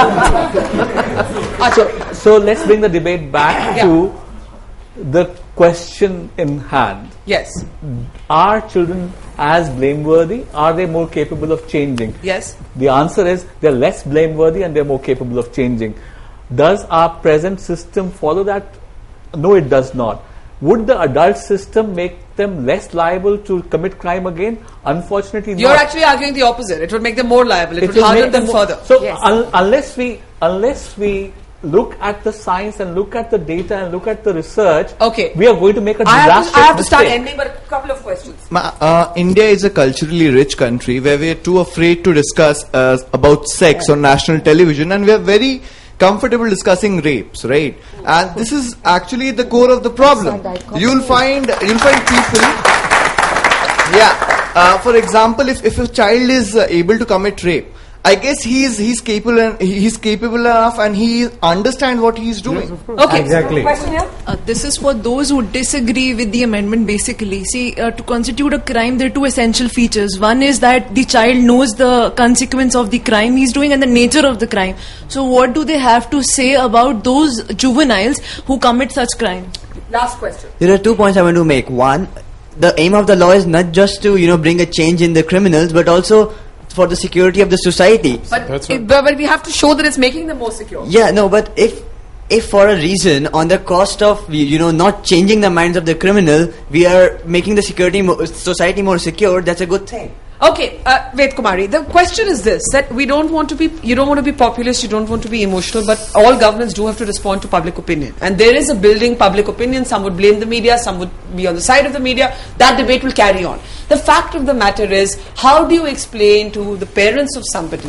yeah. So, so let's bring the debate back Yeah. to the question in hand. Yes. Are children as blameworthy? Are they more capable of changing? Yes. The answer is they're less blameworthy and they're more capable of changing. Does our present system follow that? No, it does not. Would the adult system make them less liable to commit crime again? Unfortunately, You're not. actually arguing the opposite. It would make them more liable. It, would will harden make them more- further. So un- unless we unless we look at the science and look at the data and look at the research, okay, we are going to make a I have disastrous to, I have to start mistake. ending, but a couple of questions. Ma- Uh, India is a culturally rich country where we are too afraid to discuss uh, about sex on national television, and we are very comfortable discussing rapes, right? And this is actually the core of the problem. You'll find you'll find people. Yeah. Uh, for example, if, if a child is uh, able to commit rape, I guess he's he's capable and he's capable enough, and he understands what he's doing. Okay. Exactly. Question here? Uh, this is for those who disagree with the amendment basically. See, uh, to constitute a crime, there are two essential features. One is that the child knows the consequence of the crime he's doing and the nature of the crime. So what do they have to say about those juveniles who commit such crime? Last question. There are two points I want to make. One, the aim of the law is not just to, you know, bring a change in the criminals, but also for the security of the society. But, it, but but we have to show that it's making them more secure. Yeah, no, but if if for a reason on the cost of you you know not changing the minds of the criminal, we are making the security mo- society more secure, that's a good thing. Okay, uh, Ved Kumari, the question is this, that we don't want to be, you don't want to be populist, you don't want to be emotional, but all governments do have to respond to public opinion. And there is a building public opinion. Some would blame the media, some would be on the side of the media. That debate will carry on. The fact of the matter is, how do you explain to the parents of somebody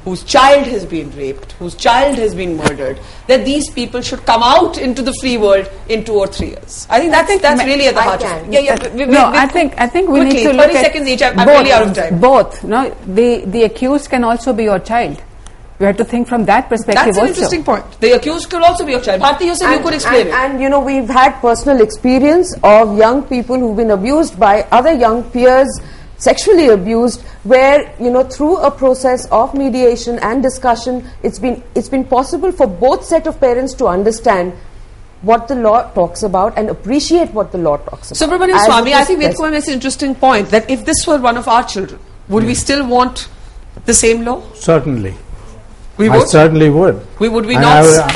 whose child has been raped, whose child has been murdered, that these people should come out into the free world in two or three years. I think that's, I think that's really at the heart of it. Yeah, yeah. We, we, no, we, I think I think we quickly, need to look thirty at seconds each. I'm, I'm both, really out of time. Both. No, the the accused can also be your child. We have to think from that perspective. That's an also. interesting point. The accused could also be your child. Bharti, you said you could explain and, it. And you know, we've had personal experience of young people who've been abused by other young peers, sexually abused, where, you know, through a process of mediation and discussion, it's been it's been possible for both set of parents to understand what the law talks about and appreciate what the law talks about. Subramanian Swamy, I think Vedkumar makes an interesting point that if this were one of our children, would we still want the same law? Certainly. We I would? certainly would. We would we and not? I would,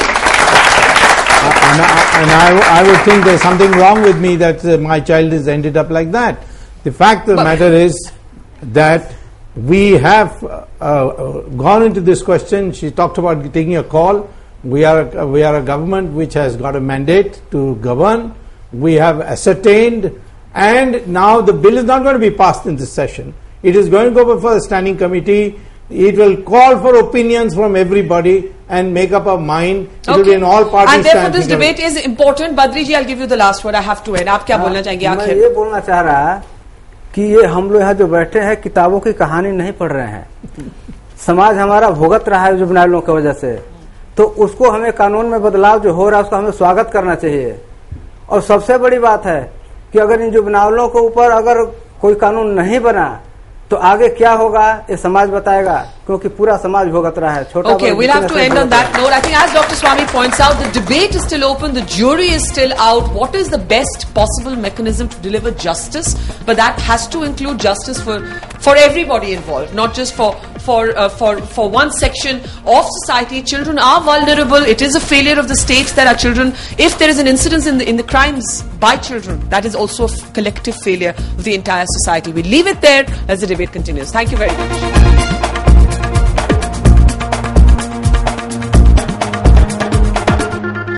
and I, and I, I would think there's something wrong with me that uh, my child is ended up like that. The fact of the matter is that we have uh, uh, gone into this question. She talked about taking a call. We are a, we are a government which has got a mandate to govern. We have ascertained, and now the bill is not going to be passed in this session. It is going to go before the standing committee. It will call for opinions from everybody and make up a mind. It Okay. will be in all parties. And therefore this standing debate is important. Badri ji, I'll give you the last word. I have to end. आप क्या बोलना चाहेंगे मैं आखिर? ये बोलना चाह रहा कि ये हम लोग यहाँ जो बैठे हैं किताबों की कहानी नहीं पढ़ रहे हैं. समाज हमारा भुगत रहा है जुबनाइलों की वजह से, तो उसको हमें कानून में बदलाव जो हो रहा है उसका हमें स्वागत करना चाहिए. और सबसे बड़ी बात है कि अगर इन जुबनाइलों के ऊपर अगर कोई कानून नहीं बना तो आगे क्या होगा ये समाज बताएगा, क्योंकि पूरा समाज भुगत रहा है. छोटा Okay, we'll have to end on that note. I think as Doctor Swamy points out, the debate is still open, the jury is still out. What is the best possible mechanism to deliver justice? But that has to include justice for for everybody involved, not just for for uh, for for one section of society. Children are vulnerable. It is a failure of the state that our children, if there is an incidence in the in the crimes by children, that is also a f- collective failure of the entire society. We leave it there as the debate continues. Thank you very much.